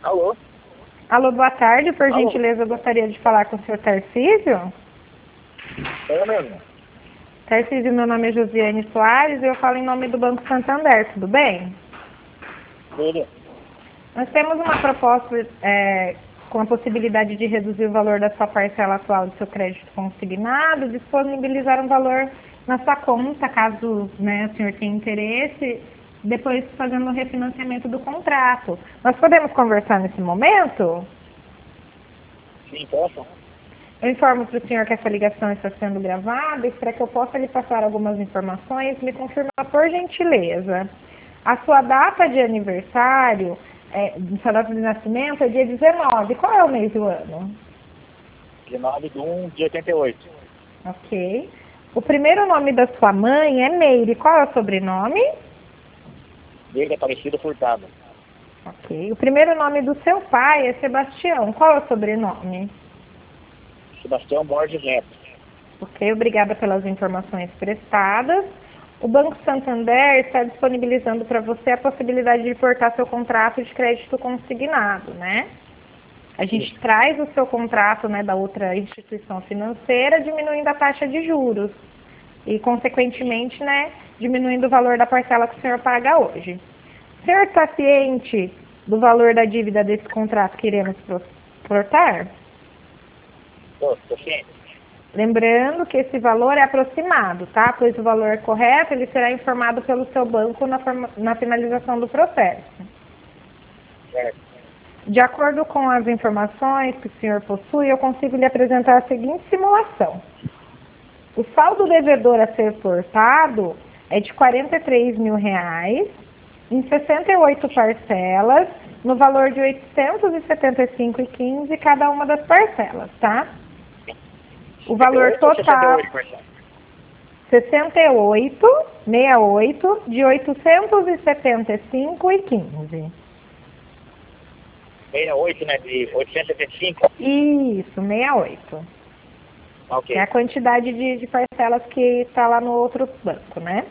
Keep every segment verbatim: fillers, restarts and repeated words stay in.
Alô? Alô, boa tarde. Por Alô? gentileza, eu gostaria de falar com o senhor Tarcísio. É mesmo? Tarcísio, meu nome é Josiane Soares e eu falo em nome do Banco Santander, tudo bem? Tudo. Nós temos uma proposta é, com a possibilidade de reduzir o valor da sua parcela atual do seu crédito consignado, disponibilizar um valor na sua conta, caso, né, o senhor tenha interesse, depois fazendo o refinanciamento do contrato. Nós podemos conversar nesse momento? Sim, posso? Eu informo para o senhor que essa ligação está sendo gravada e para que eu possa lhe passar algumas informações, me confirmar por gentileza. A sua data de aniversário, é, sua data de nascimento é dia dezenove. Qual é o mês do ano? dezenove de um de oitenta e oito. Ok. O primeiro nome da sua mãe é Meire. Qual é o sobrenome? Desde Aparecido Furtado. Ok. O primeiro nome do seu pai é Sebastião. Qual é o sobrenome? Sebastião Borges Neto. Ok, obrigada pelas informações prestadas. O Banco Santander está disponibilizando para você a possibilidade de portar seu contrato de crédito consignado, né? A gente Sim. traz o seu contrato, né, da outra instituição financeira, diminuindo a taxa de juros e, consequentemente, né, diminuindo o valor da parcela que o senhor paga hoje. O senhor está ciente do valor da dívida desse contrato que iremos portar? Tô, tô ciente. Lembrando que esse valor é aproximado, tá? Pois o valor correto ele será informado pelo seu banco na, forma, na finalização do processo. Certo. De acordo com as informações que o senhor possui, eu consigo lhe apresentar a seguinte simulação. O saldo devedor a ser portado é de quarenta e três mil reais, em sessenta e oito parcelas, no valor de oitocentos e setenta e cinco reais e quinze centavos cada uma das parcelas, tá? O valor total, sessenta e oito, sessenta e oito, de oitocentos e setenta e cinco reais e quinze centavos. sessenta e oito, né? De oitocentos e setenta e cinco? Isso, sessenta e oito. Ok. É a quantidade de, de parcelas que está lá no outro banco, né?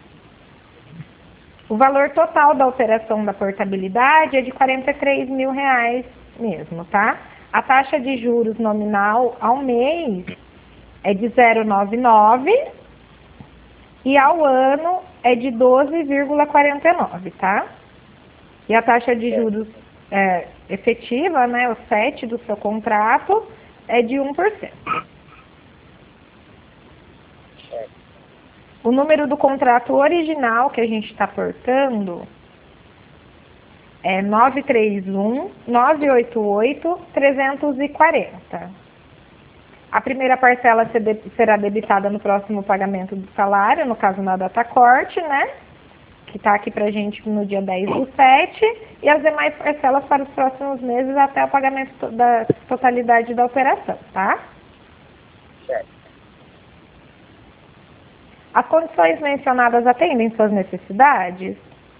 O valor total da alteração da portabilidade é de quarenta e três mil reais mesmo, tá? A taxa de juros nominal ao mês é de zero vírgula noventa e nove e ao ano é de doze vírgula quarenta e nove, tá? E a taxa de juros é, efetiva, né, o S E T do seu contrato, é de um por cento. O número do contrato original que a gente está portando é nove três um, nove oito oito, três quatro zero. A primeira parcela será debitada no próximo pagamento do salário, no caso na data corte, né? Que está aqui para a gente no dia dez do sete, e as demais parcelas para os próximos meses até o pagamento da totalidade da operação, tá? Certo. As condições mencionadas atendem suas necessidades?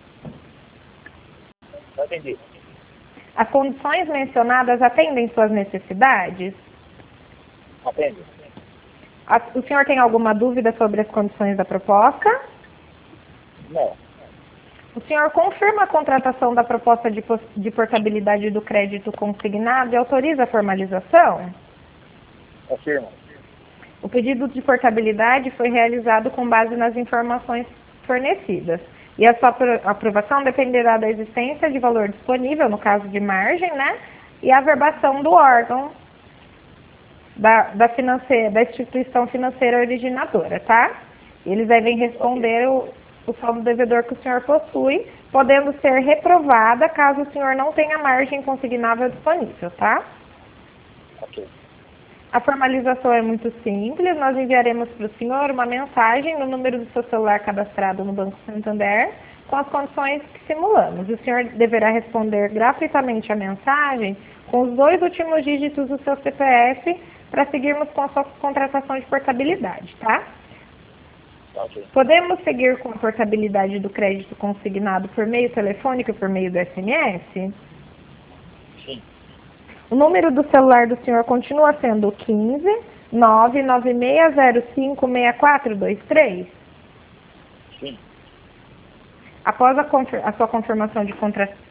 Não entendi. As condições mencionadas atendem suas necessidades? Atende. O senhor tem alguma dúvida sobre as condições da proposta? Não. O senhor confirma a contratação da proposta de, de portabilidade do crédito consignado e autoriza a formalização? Confirmo. O pedido de portabilidade foi realizado com base nas informações fornecidas. E a sua aprovação dependerá da existência de valor disponível, no caso de margem, né? E a averbação do órgão da, da, financeira, da instituição financeira originadora, tá? Eles devem responder o, o saldo devedor que o senhor possui, podendo ser reprovada caso o senhor não tenha margem consignável disponível, tá? Ok. A formalização é muito simples, nós enviaremos para o senhor uma mensagem no número do seu celular cadastrado no Banco Santander com as condições que simulamos. O senhor deverá responder gratuitamente a mensagem com os dois últimos dígitos do seu C P F para seguirmos com a sua contratação de portabilidade, tá? Ok. Podemos seguir com a portabilidade do crédito consignado por meio telefônico e por meio do S M S? Sim. O número do celular do senhor continua sendo quinze, nove nove seis zero cinco, seis quatro dois três? Sim. Após a, a sua confirmação de, contra,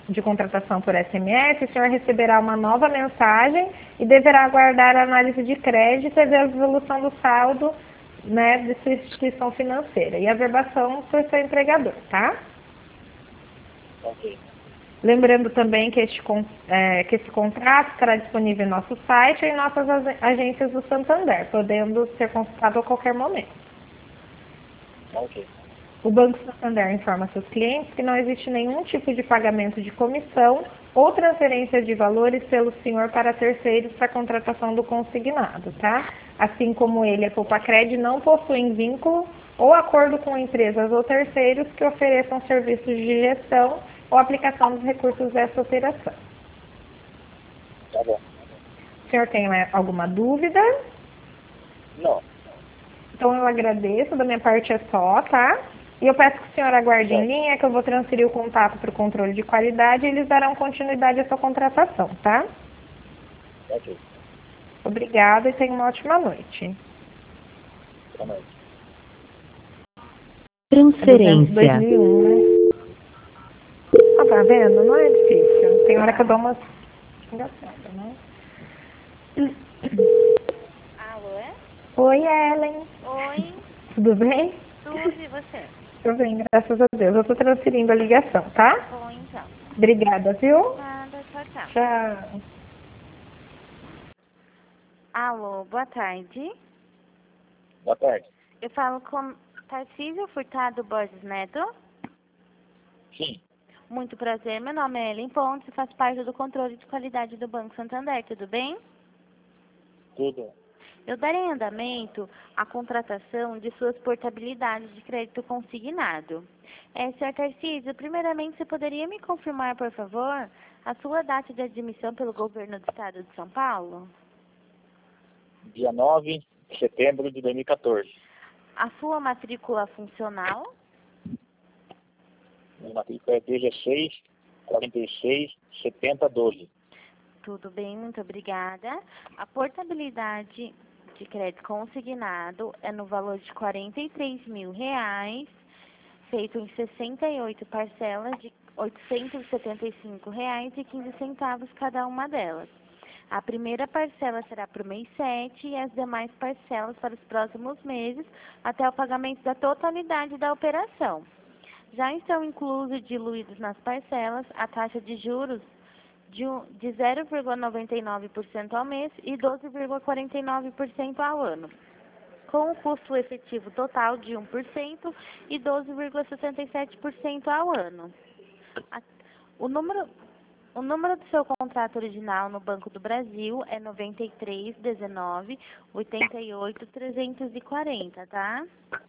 de contratação por S M S, o senhor receberá uma nova mensagem e deverá aguardar a análise de crédito e a devolução do saldo, né, de sua instituição financeira e a verbação por seu empregador, tá? Ok. Lembrando também que, este, é, que esse contrato estará disponível em nosso site e em nossas agências do Santander, podendo ser consultado a qualquer momento. Ok. O Banco Santander informa seus clientes que não existe nenhum tipo de pagamento de comissão ou transferência de valores pelo senhor para terceiros para a contratação do consignado, tá? Assim como ele e a Poupacred não possuem vínculo ou acordo com empresas ou terceiros que ofereçam serviços de gestão ou aplicação dos recursos dessa operação. Tá bom. O senhor tem alguma dúvida? Não. Então eu agradeço, da minha parte é só, tá? E eu peço que o senhor aguarde em linha, que eu vou transferir o contato para o controle de qualidade e eles darão continuidade à sua contratação, tá? Ok. Obrigada e tenha uma ótima noite. Boa noite. Transferência. dois mil e um, né? Ah, tá vendo? Não é difícil. Tem hora que eu dou umas engraçadas, né? Alô? Oi, Ellen. Oi, Tudo bem? tudo e você? Tudo bem, graças a Deus. Eu tô transferindo a ligação, tá? Bom, então. Obrigada, viu? Nada, tchau, tchau. Tchau. Alô, boa tarde. Boa tarde. Eu falo com Tarcísio Furtado Borges Neto. Sim. Muito prazer, meu nome é Ellen Pontes e faço parte do controle de qualidade do Banco Santander, tudo bem? Tudo. Eu darei andamento à contratação de suas portabilidades de crédito consignado. É, senhor Tarcísio, primeiramente, você poderia me confirmar, por favor, a sua data de admissão pelo governo do estado de São Paulo? Dia nove de setembro de dois mil e quatorze. A sua matrícula funcional? Minha matrícula é dezesseis, quarenta e seis, setenta, doze. Tudo bem, muito obrigada. A portabilidade de crédito consignado é no valor de quarenta e três mil reais, feito em sessenta e oito parcelas de oitocentos e setenta e cinco reais e quinze centavos cada uma delas. A primeira parcela será para o mês sete e as demais parcelas para os próximos meses, até o pagamento da totalidade da operação. Já estão inclusos e diluídos nas parcelas a taxa de juros de, de zero vírgula noventa e nove por cento ao mês e doze vírgula quarenta e nove por cento ao ano, com o custo efetivo total de um por cento e doze vírgula sessenta e sete por cento ao ano. A, o número... O número do seu contrato original no Banco do Brasil é noventa e três, dezenove, oitenta e oito, trezentos e quarenta, tá?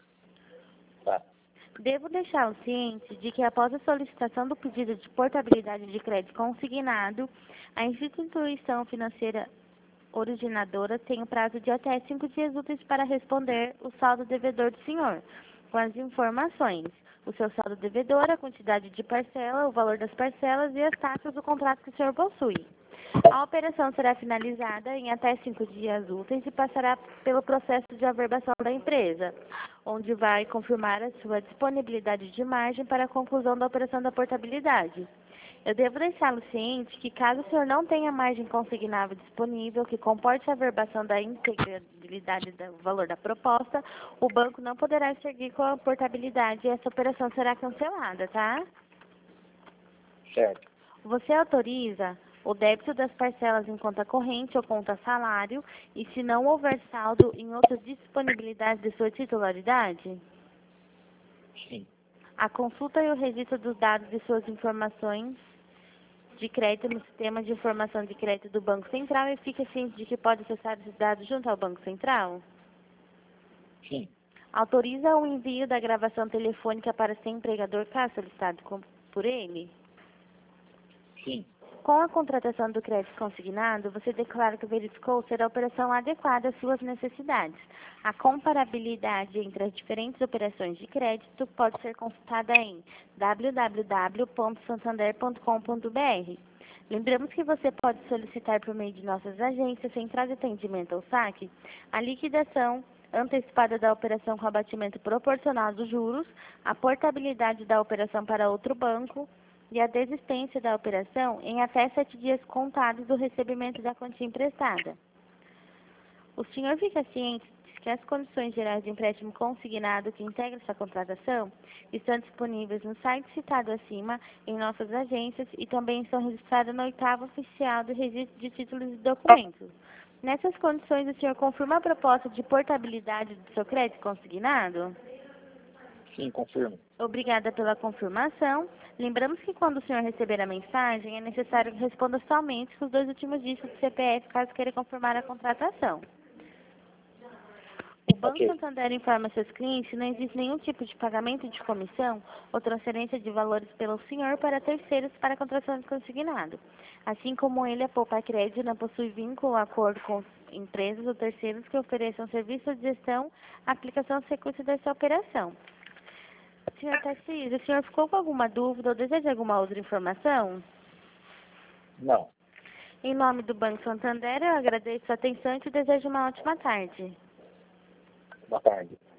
Tá. Devo deixá-lo ciente de que após a solicitação do pedido de portabilidade de crédito consignado, a instituição financeira originadora tem o prazo de até cinco dias úteis para responder o saldo devedor do senhor, com as informações: o seu saldo devedor, a quantidade de parcela, o valor das parcelas e as taxas do contrato que o senhor possui. A operação será finalizada em até cinco dias úteis e passará pelo processo de averbação da empresa, onde vai confirmar a sua disponibilidade de margem para a conclusão da operação da portabilidade. Eu devo deixá-lo ciente que, caso o senhor não tenha margem consignável disponível que comporte a averbação da integralidade do valor da proposta, o banco não poderá seguir com a portabilidade e essa operação será cancelada, tá? Certo. Você autoriza o débito das parcelas em conta corrente ou conta salário e, se não houver saldo, em outras disponibilidades de sua titularidade? Sim. A consulta e o registro dos dados de suas informações de crédito no sistema de informação de crédito do Banco Central e fica ciente de que pode acessar esses dados junto ao Banco Central? Sim. Autoriza o envio da gravação telefônica para seu empregador, caso solicitado por ele? Sim. Com a contratação do crédito consignado, você declara que verificou ser a operação adequada às suas necessidades. A comparabilidade entre as diferentes operações de crédito pode ser consultada em w w w ponto santander ponto com ponto b r. Lembramos que você pode solicitar por meio de nossas agências, central de atendimento ou saque, a liquidação antecipada da operação com abatimento proporcional dos juros, a portabilidade da operação para outro banco, e a desistência da operação em até sete dias contados do recebimento da quantia emprestada. O senhor fica ciente de que as condições gerais de empréstimo consignado que integram essa contratação estão disponíveis no site citado acima, em nossas agências, e também estão registradas no oitavo oficial do registro de títulos e documentos. Nessas condições, o senhor confirma a proposta de portabilidade do seu crédito consignado? Sim, confirmo. Obrigada pela confirmação. Lembramos que quando o senhor receber a mensagem, é necessário que responda somente com os dois últimos dígitos do C P F, caso queira confirmar a contratação. O Banco Ok. Santander informa seus clientes que não existe nenhum tipo de pagamento de comissão ou transferência de valores pelo senhor para terceiros para a contratação de consignado. Assim como ele, a Poupa Crédito não possui vínculo ou acordo com empresas ou terceiros que ofereçam serviços de gestão, aplicação dos recursos dessa operação. senhor Tarcísio, o senhor ficou com alguma dúvida ou deseja alguma outra informação? Não. Em nome do Banco Santander, eu agradeço a atenção e te desejo uma ótima tarde. Boa tarde.